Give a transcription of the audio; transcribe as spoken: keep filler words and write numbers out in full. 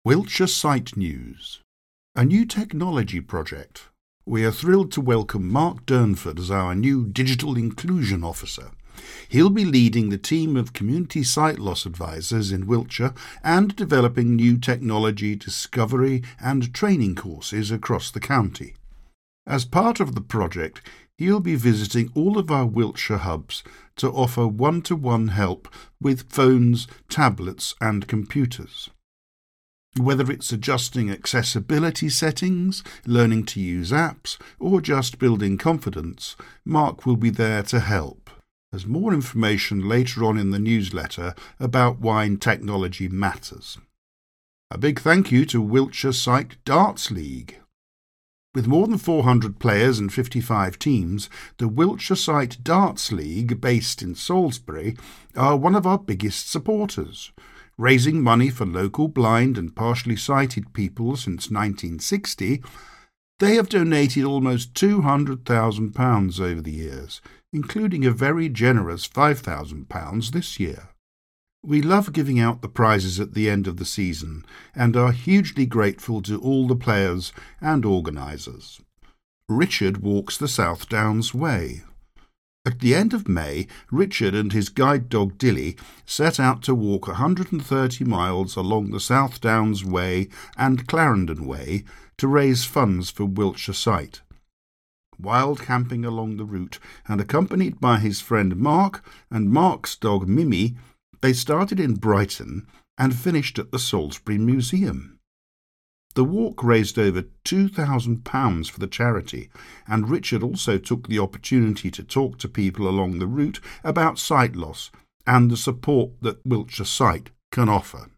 Wiltshire Site News. A new technology project. We are thrilled to welcome Mark Durnford as our new Digital Inclusion Officer. He'll be leading the team of community sight loss advisors in Wiltshire and developing new technology discovery and training courses across the county. As part of the project, he'll be visiting all of our Wiltshire hubs to offer one-to-one help with phones, tablets and computers. Whether it's adjusting accessibility settings, learning to use apps, or just building confidence, Mark will be there to help. There's more information later on in the newsletter about why technology matters. A big thank you to Wiltshire Sight Darts League. With more than four hundred players and fifty-five teams, the Wiltshire Sight Darts League, based in Salisbury, are one of our biggest supporters. Raising money for local blind and partially sighted people since nineteen sixty, they have donated almost two hundred thousand pounds over the years, including a very generous five thousand pounds this year. We love giving out the prizes at the end of the season and are hugely grateful to all the players and organisers. Richard walks the South Downs Way. At the end of May, Richard and his guide dog Dilly set out to walk one hundred thirty miles along the South Downs Way and Clarendon Way to raise funds for Wiltshire Sight. Wild camping along the route and accompanied by his friend Mark and Mark's dog Mimi, they started in Brighton and finished at the Salisbury Museum. The walk raised over two thousand pounds for the charity, and Richard also took the opportunity to talk to people along the route about sight loss and the support that Wiltshire Sight can offer.